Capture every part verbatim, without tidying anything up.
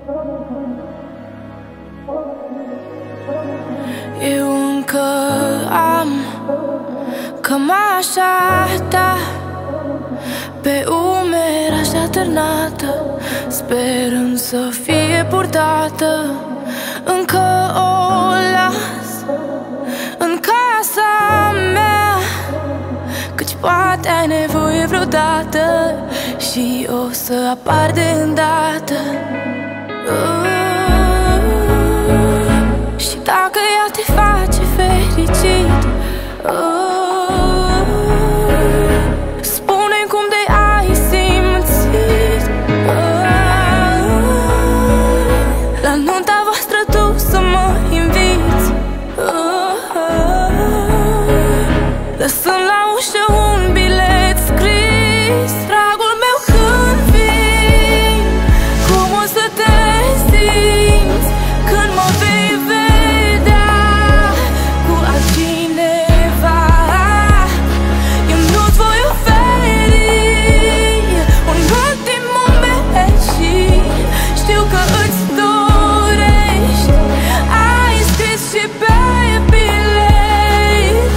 Eu încă am cămașa ta pe umeri așa târnată, sperând să fie purtată. Încă o las în casa mea, căci poate ai nevoie vreodată și o să apar de îndată. uh, Și dacă ea te face fericit, uh, spune-mi cum de ai simțit. uh, La nunta voastră tu să mă inviți, uh, lăsând la ușă un bilet scris. Dragul meu, când vii, cum o să te simți când mă vei vedea cu altcineva? Eu nu-ți voi oferi un ultim moment și știu că îți dorești. Ai scris și pe bilet.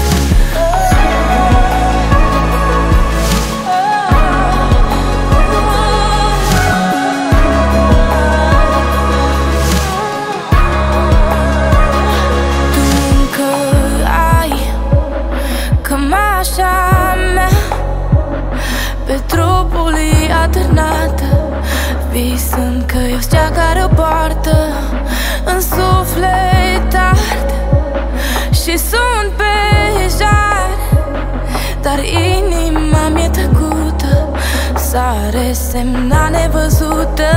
Tu încă ai cămașa mea pe trupul ei atârnată, visând că eu-s cea care o poartă în suflet ard și sunt pe jar. Dar inima mi-e tăcută, s-a resemnat nevăzută.